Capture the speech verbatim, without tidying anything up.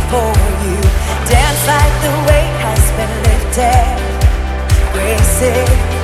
for you. Dance like the weight has been lifted. Grace it.